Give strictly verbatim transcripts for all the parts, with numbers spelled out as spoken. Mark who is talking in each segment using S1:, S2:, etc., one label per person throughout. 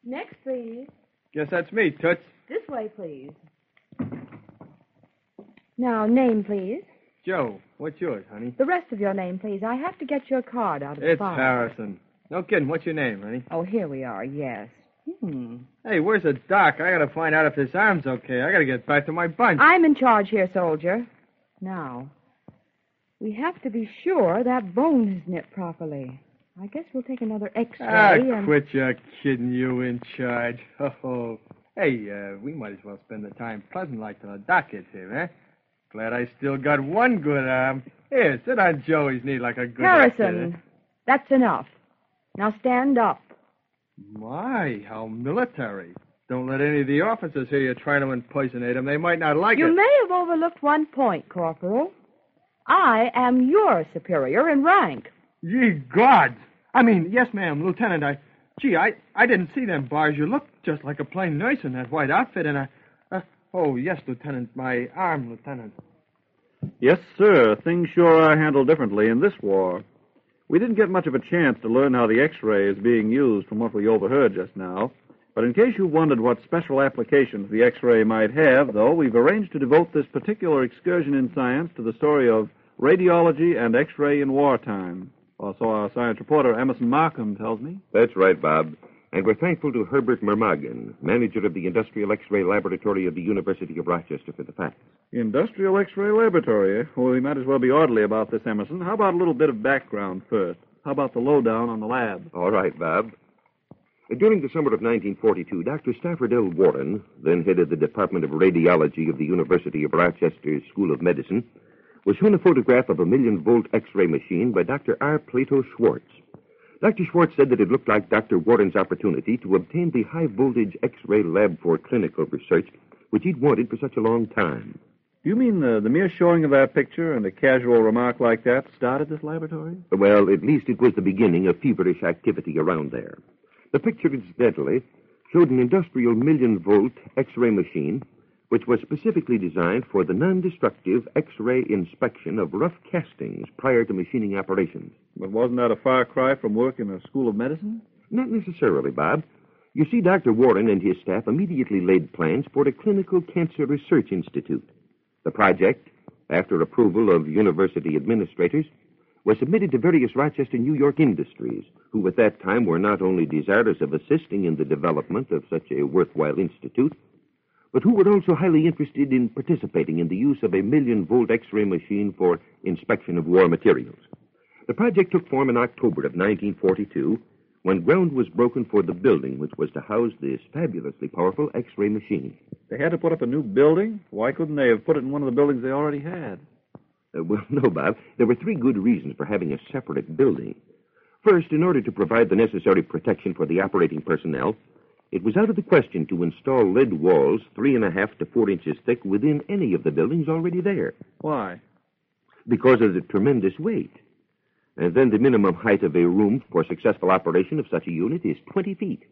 S1: Next, please.
S2: Guess that's me, Toots.
S1: This way, please. Now, name, please.
S2: Joe. What's yours, honey?
S1: The rest of your name, please. I have to get your card out of the
S2: It's
S1: file.
S2: Harrison. No kidding. What's your name, honey?
S1: Oh, here we are, yes. Hmm.
S2: Hey, where's the doc? I gotta find out if this arm's okay. I gotta get back to my bunch.
S1: I'm in charge here, soldier. Now, we have to be sure that bone is knit properly. I guess we'll take another X-ray
S2: Ah,
S1: and...
S2: quit your kidding, you in charge. Oh, hey, uh, we might as well spend the time pleasant like till the doc gets here, eh? Glad I still got one good arm. Here, sit on Joey's knee like a good...
S1: Harrison,
S2: kid, eh?
S1: that's enough. Now stand up.
S2: My, how military. Don't let any of the officers hear you trying to impersonate them. They might not like
S1: You
S2: it.
S1: may have overlooked one point, Corporal. I am your superior in rank.
S2: Ye gods! I mean, yes, ma'am, Lieutenant, I... Gee, I, I didn't see them bars. You look just like a plain nurse in that white outfit, and I... Uh, oh, yes, Lieutenant, my arm, Lieutenant.
S3: Yes, sir. Things sure are handled differently in this war. We didn't get much of a chance to learn how the X-ray is being used from what we overheard just now. But in case you wondered what special applications the X-ray might have, though, we've arranged to devote this particular excursion in science to the story of radiology and X-ray in wartime. Or so our science reporter, Emerson Markham, tells me.
S4: That's right, Bob. And we're thankful to Herbert Mermagan, manager of the Industrial X-ray Laboratory of the University of Rochester, for the facts.
S3: Industrial X-ray Laboratory. Well, we might as well be orderly about this, Emerson. How about a little bit of background first? How about the lowdown on the lab?
S4: All right, Bob. During the summer of nineteen forty-two, Doctor Stafford L. Warren, then head of the Department of Radiology of the University of Rochester's School of Medicine, was shown a photograph of a million-volt X-ray machine by Doctor R. Plato Schwartz. Doctor Schwartz said that it looked like Doctor Warren's opportunity to obtain the high-voltage X-ray lab for clinical research, which he'd wanted for such a long time.
S3: You mean the, the mere showing of that picture and a casual remark like that started this laboratory?
S4: Well, at least it was the beginning of feverish activity around there. The picture, incidentally, showed an industrial million-volt X-ray machine, which was specifically designed for the non-destructive X-ray inspection of rough castings prior to machining operations.
S3: But wasn't that a far cry from work in a school of medicine?
S4: Not necessarily, Bob. You see, Doctor Warren and his staff immediately laid plans for a clinical cancer research institute. The project, after approval of university administrators, was submitted to various Rochester, New York industries, who at that time were not only desirous of assisting in the development of such a worthwhile institute, but who were also highly interested in participating in the use of a million-volt X-ray machine for inspection of war materials. The project took form in October of nineteen forty-two, when ground was broken for the building which was to house this fabulously powerful X-ray machine.
S3: They had to put up a new building? Why couldn't they have put it in one of the buildings they already had?
S4: Uh, well, no, Bob. There were three good reasons for having a separate building. First, in order to provide the necessary protection for the operating personnel, it was out of the question to install lead walls three and a half to four inches thick within any of the buildings already there.
S3: Why?
S4: Because of the tremendous weight. And then the minimum height of a room for successful operation of such a unit is twenty feet.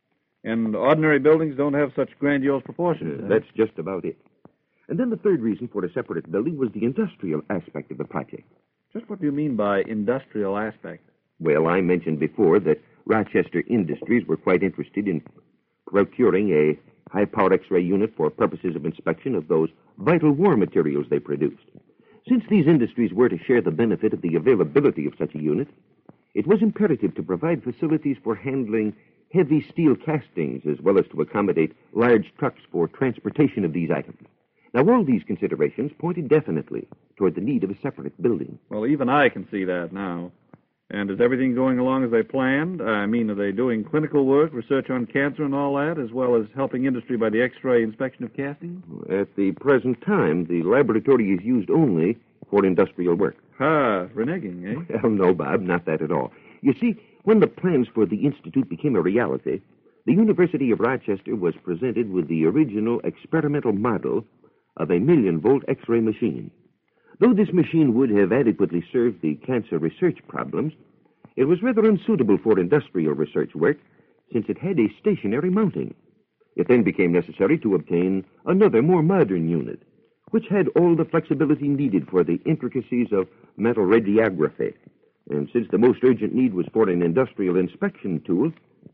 S3: And ordinary buildings don't have such grandiose proportions.
S4: Uh,
S3: eh?
S4: that's just about it. And then the third reason for a separate building was the industrial aspect of the project.
S3: Just what do you mean by industrial aspect?
S4: Well, I mentioned before that Rochester Industries were quite interested in procuring a high-power X-ray unit for purposes of inspection of those vital war materials they produced. Since these industries were to share the benefit of the availability of such a unit, it was imperative to provide facilities for handling heavy steel castings as well as to accommodate large trucks for transportation of these items. Now, all these considerations pointed definitely toward the need of a separate building.
S3: Well, even I can see that now. And is everything going along as they planned? I mean, are they doing clinical work, research on cancer and all that, as well as helping industry by the X-ray inspection of castings?
S4: At the present time, the laboratory is used only for industrial work.
S3: Ah, reneging, eh?
S4: Well, no, Bob, not that at all. You see, when the plans for the institute became a reality, the University of Rochester was presented with the original experimental model of a million-volt X-ray machine. Though this machine would have adequately served the cancer research problems, it was rather unsuitable for industrial research work since it had a stationary mounting. It then became necessary to obtain another, more modern unit, which had all the flexibility needed for the intricacies of metal radiography. And since the most urgent need was for an industrial inspection tool,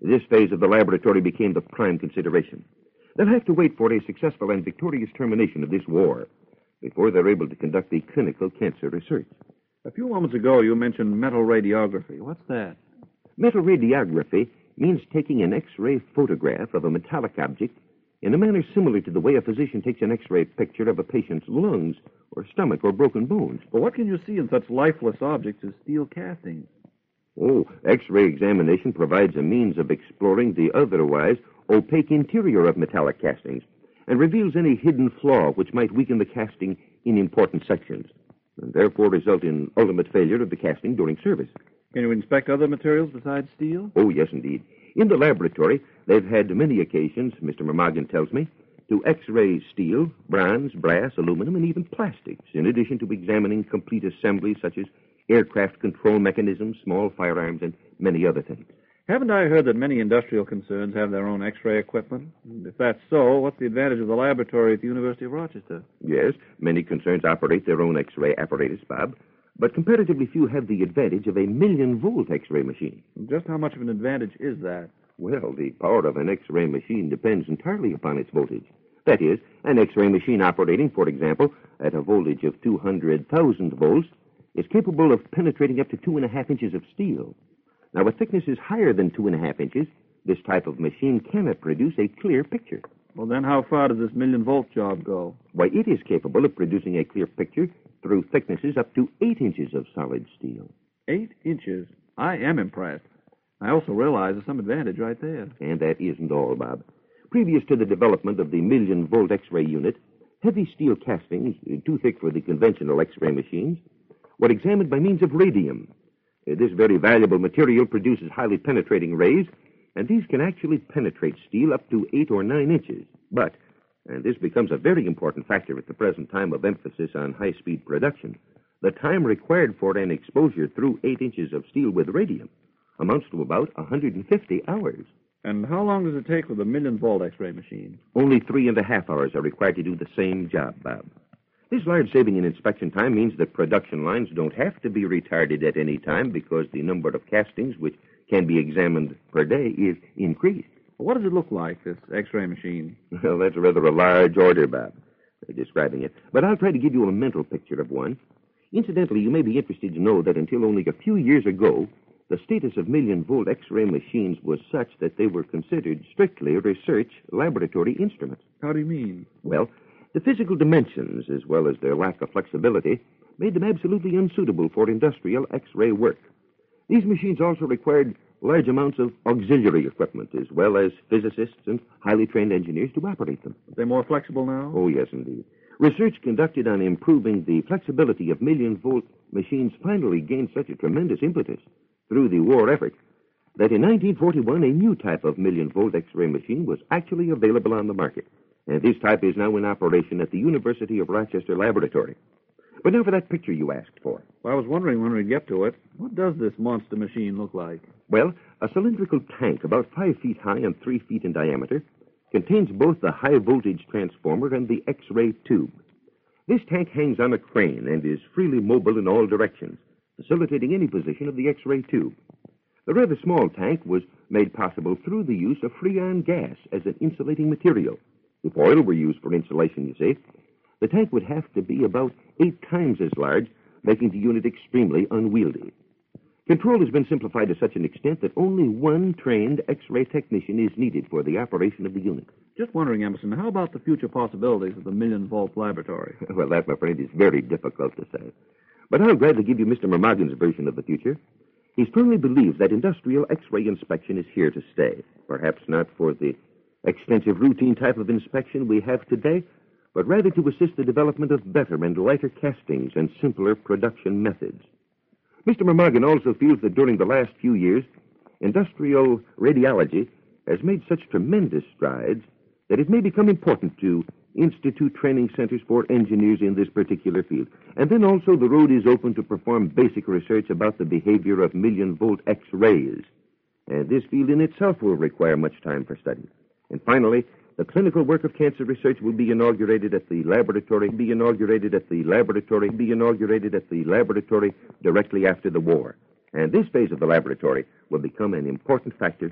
S4: This phase of the laboratory became the prime consideration. They'll have to wait for a successful and victorious termination of this war before they're able to conduct the clinical cancer research.
S3: A few moments ago, you mentioned metal radiography. What's that?
S4: Metal radiography means taking an X-ray photograph of a metallic object in a manner similar to the way a physician takes an X-ray picture of a patient's lungs or stomach or broken bones.
S3: But what can you see in such lifeless objects as steel castings?
S4: Oh, X-ray examination provides a means of exploring the otherwise opaque interior of metallic castings and reveals any hidden flaw which might weaken the casting in important sections and therefore result in ultimate failure of the casting during service.
S3: Can you inspect other materials besides steel?
S4: Oh, yes, indeed. In the laboratory, they've had many occasions, Mister Mermagan tells me, to X-ray steel, bronze, brass, aluminum, and even plastics, in addition to examining complete assemblies such as aircraft control mechanisms, small firearms, and many other things.
S3: Haven't I heard that many industrial concerns have their own X-ray equipment? And if that's so, what's the advantage of the laboratory at the University of Rochester?
S4: Yes, many concerns operate their own X-ray apparatus, Bob, but comparatively few have the advantage of a million-volt X-ray machine.
S3: Just how much of an advantage is that?
S4: Well, the power of an X-ray machine depends entirely upon its voltage. That is, an X-ray machine operating, for example, at a voltage of two hundred thousand volts is capable of penetrating up to two and a half inches of steel. Now, with thicknesses higher than two and a half inches, this type of machine cannot produce a clear picture.
S3: Well, then how far does this million-volt job go?
S4: Why, it is capable of producing a clear picture through thicknesses up to eight inches of solid steel.
S3: Eight inches? I am impressed. I also realize there's some advantage right there.
S4: And that isn't all, Bob. Previous to the development of the million-volt X-ray unit, heavy steel castings, too thick for the conventional X-ray machines, were examined by means of radium. This very valuable material produces highly penetrating rays, and these can actually penetrate steel up to eight or nine inches. But, and this becomes a very important factor at the present time of emphasis on high-speed production, the time required for an exposure through eight inches of steel with radium amounts to about one hundred fifty hours.
S3: And how long does it take with a million-volt X-ray machine?
S4: Only three and a half hours are required to do the same job, Bob. This large saving in inspection time means that production lines don't have to be retarded at any time because the number of castings which can be examined per day is increased.
S3: What does it look like, this X-ray machine?
S4: Well, that's rather a large order, Bob, describing it. But I'll try to give you a mental picture of one. Incidentally, you may be interested to know that until only a few years ago, the status of million-volt X-ray machines was such that they were considered strictly research laboratory instruments.
S3: How do you mean?
S4: Well, the physical dimensions, as well as their lack of flexibility, made them absolutely unsuitable for industrial X-ray work. These machines also required large amounts of auxiliary equipment, as well as physicists and highly trained engineers to operate them.
S3: Are they more flexible now?
S4: Oh, yes, indeed. Research conducted on improving the flexibility of million-volt machines finally gained such a tremendous impetus through the war effort that in nineteen forty-one, a new type of million-volt X-ray machine was actually available on the market. And this type is now in operation at the University of Rochester Laboratory. But now for that picture you asked for.
S3: Well, I was wondering when we'd get to it. What does this monster machine look like?
S4: Well, a cylindrical tank about five feet high and three feet in diameter contains both the high-voltage transformer and the X-ray tube. This tank hangs on a crane and is freely mobile in all directions, facilitating any position of the X-ray tube. The rather small tank was made possible through the use of freon gas as an insulating material. If oil were used for insulation, you see, the tank would have to be about eight times as large, making the unit extremely unwieldy. Control has been simplified to such an extent that only one trained X-ray technician is needed for the operation of the unit.
S3: Just wondering, Emerson, how about the future possibilities of the million-volt laboratory?
S4: Well, that, my friend, is very difficult to say. But I'll gladly give you Mister Mermagan's version of the future. He strongly believes that industrial X-ray inspection is here to stay. Perhaps not for the extensive routine type of inspection we have today, but rather to assist the development of better and lighter castings and simpler production methods. Mister Mermagan also feels that during the last few years, industrial radiology has made such tremendous strides that it may become important to institute training centers for engineers in this particular field. And then also the road is open to perform basic research about the behavior of million-volt X-rays. And this field in itself will require much time for study. And finally, the clinical work of cancer research will be inaugurated at the laboratory, be inaugurated at the laboratory, be inaugurated at the laboratory directly after the war. And this phase of the laboratory will become an important factor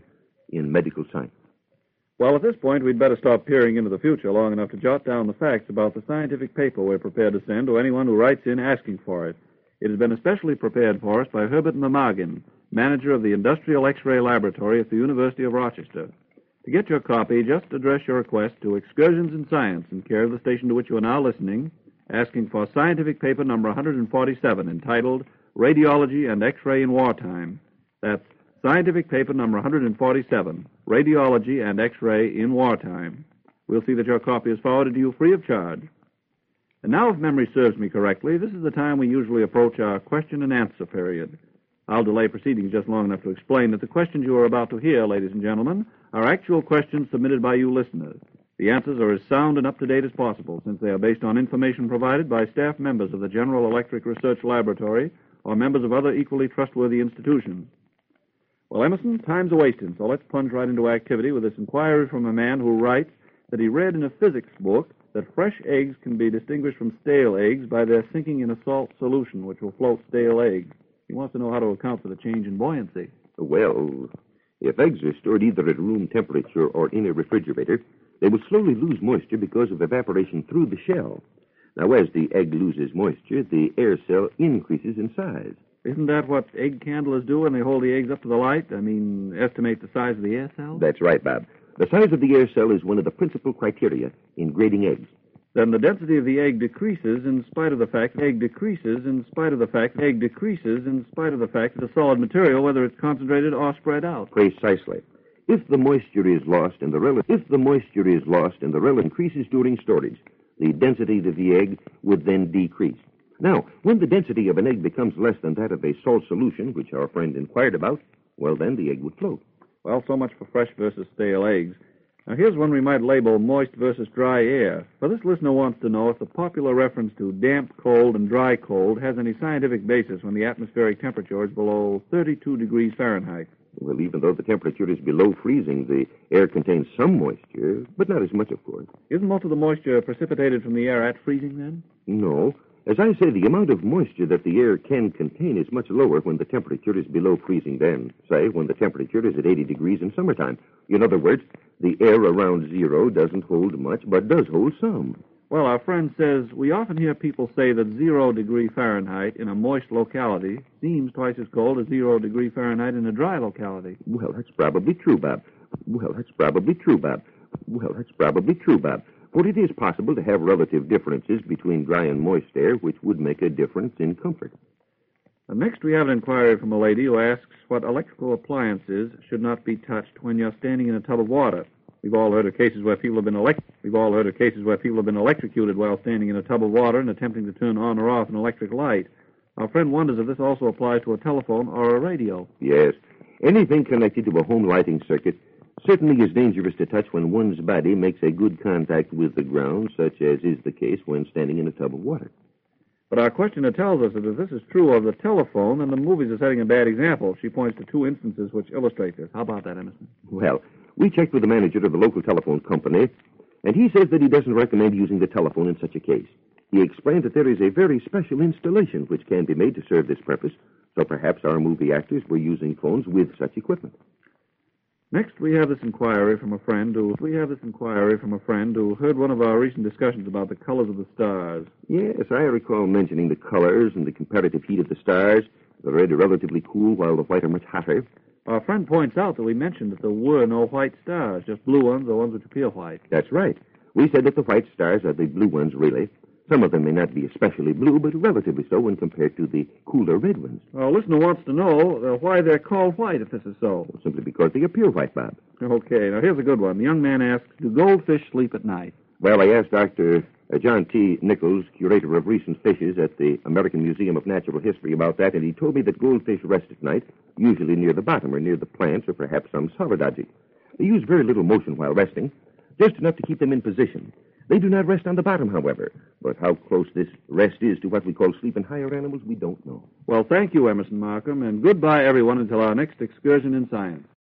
S4: in medical science.
S3: Well, at this point, we'd better stop peering into the future long enough to jot down the facts about the scientific paper we're prepared to send to anyone who writes in asking for it. It has been especially prepared for us by Herbert Mamagin, manager of the Industrial X-ray Laboratory at the University of Rochester. To get your copy, just address your request to Excursions in Science in care of the station to which you are now listening, asking for scientific paper number one forty-seven, entitled Radiology and X-ray in Wartime. That's scientific paper number one forty-seven, Radiology and X-ray in Wartime. We'll see that your copy is forwarded to you free of charge. And now, if memory serves me correctly, this is the time we usually approach our question and answer period. I'll delay proceedings just long enough to explain that the questions you are about to hear, ladies and gentlemen, are actual questions submitted by you listeners. The answers are as sound and up-to-date as possible, since they are based on information provided by staff members of the General Electric Research Laboratory or members of other equally trustworthy institutions. Well, Emerson, time's a-wasting, so let's plunge right into activity with this inquiry from a man who writes that he read in a physics book that fresh eggs can be distinguished from stale eggs by their sinking in a salt solution, which will float stale eggs. He wants to know how to account for the change in buoyancy.
S4: Well, if eggs are stored either at room temperature or in a refrigerator, they will slowly lose moisture because of evaporation through the shell. Now, as the egg loses moisture, the air cell increases in size.
S3: Isn't that what egg candlers do when they hold the eggs up to the light? I mean, estimate the size of the air cell?
S4: That's right, Bob. The size of the air cell is one of the principal criteria in grading eggs.
S3: Then the density of the egg decreases in spite of the fact egg decreases in spite of the fact egg decreases in spite of the fact it's a solid material, whether it's concentrated or spread out.
S4: Precisely. If the moisture is lost and the rel- if the moisture is lost and the rel increases during storage, the density of the egg would then decrease. Now, when the density of an egg becomes less than that of a salt solution, which our friend inquired about, well, then the egg would float.
S3: Well, so much for fresh versus stale eggs. Now, here's one we might label moist versus dry air. For this listener wants to know if the popular reference to damp cold and dry cold has any scientific basis when the atmospheric temperature is below thirty-two degrees Fahrenheit.
S4: Well, even though the temperature is below freezing, the air contains some moisture, but not as much, of course.
S3: Isn't most of the moisture precipitated from the air at freezing, then?
S4: No. As I say, the amount of moisture that the air can contain is much lower when the temperature is below freezing than, say, when the temperature is at eighty degrees in summertime. In other words, the air around zero doesn't hold much, but does hold some.
S3: Well, our friend says we often hear people say that zero degree Fahrenheit in a moist locality seems twice as cold as zero degree Fahrenheit in a dry locality.
S4: Well, that's probably true, Bob. Well, that's probably true, Bob. Well, that's probably true, Bob. For it is possible to have relative differences between dry and moist air, which would make a difference in comfort.
S3: And next, we have an inquiry from a lady who asks what electrical appliances should not be touched when you're standing in a tub of water. We've all heard of cases where people have been elect- We've all heard of cases where people have been electrocuted while standing in a tub of water and attempting to turn on or off an electric light. Our friend wonders if this also applies to a telephone or a radio.
S4: Yes. Anything connected to a home lighting circuit certainly is dangerous to touch when one's body makes a good contact with the ground, such as is the case when standing in a tub of water.
S3: But our questioner tells us that if this is true of the telephone, then the movies are setting a bad example. She points to two instances which illustrate this. How about that, Emerson?
S4: Well, we checked with the manager of the local telephone company, and he says that he doesn't recommend using the telephone in such a case. He explained that there is a very special installation which can be made to serve this purpose, so perhaps our movie actors were using phones with such equipment.
S3: Next, we have this inquiry from a friend who we have this inquiry from a friend who heard one of our recent discussions about the colors of the stars.
S4: Yes, I recall mentioning the colors and the comparative heat of the stars. The red are relatively cool, while the white are much hotter.
S3: Our friend points out that we mentioned that there were no white stars, just blue ones or ones which appear white.
S4: That's right. We said that the white stars are the blue ones, really. Some of them may not be especially blue, but relatively so when compared to the cooler red ones.
S3: Our listener wants to know uh, why they're called white if this is so.
S4: Well, simply because they appear white, Bob.
S3: Okay, now here's a good one. The young man asks, do goldfish sleep at night?
S4: Well, I asked Doctor John T. Nichols, curator of recent fishes at the American Museum of Natural History, about that, and he told me that goldfish rest at night, usually near the bottom or near the plants or perhaps some solid object. They use very little motion while resting, just enough to keep them in position. They do not rest on the bottom, however. But how close this rest is to what we call sleep in higher animals, we don't know.
S3: Well, thank you, Emerson Markham, and goodbye, everyone, until our next excursion in science.